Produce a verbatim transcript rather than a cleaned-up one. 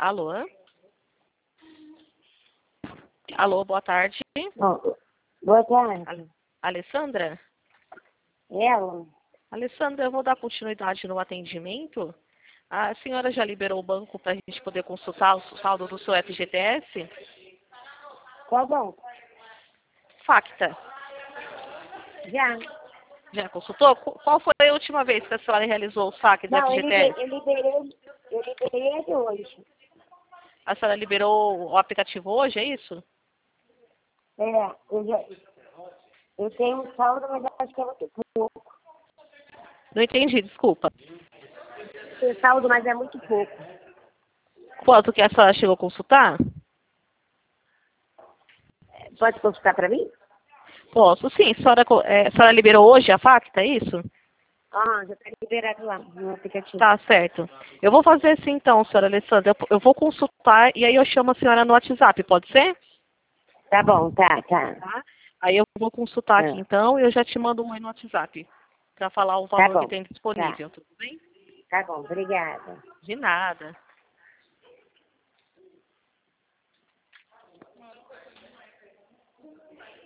Alô? Alô, boa tarde. Oh, boa tarde. Alessandra? Ela? Alessandra, eu vou dar continuidade no atendimento. A senhora já liberou o banco para a gente poder consultar o saldo do seu F G T S? Qual banco? Facta. Já. Já consultou? Qual foi a última vez que a senhora realizou o saque do Não, eu F G T S? liberei, eu liberei, eu liberei ele hoje. A senhora liberou o aplicativo hoje, é isso? É, eu, já, eu tenho um saldo, mas acho que é muito pouco. Não entendi, desculpa. Tenho saldo, mas é muito pouco. Quanto que a senhora chegou a consultar? Pode consultar para mim? Posso, sim. A senhora, é, a senhora liberou hoje a Facta, é isso? Ah, já está liberado lá no aplicativo. Tá, certo. Eu vou fazer assim então, senhora Alessandra. Eu, eu vou consultar e aí eu chamo a senhora no WhatsApp, pode ser? Tá bom, tá, tá. Tá? Aí eu vou consultar aqui Ah, então e eu já te mando um oi no WhatsApp para falar o tá valor que bom, tem tá. disponível, tudo bem? Tá bom, obrigada. De nada.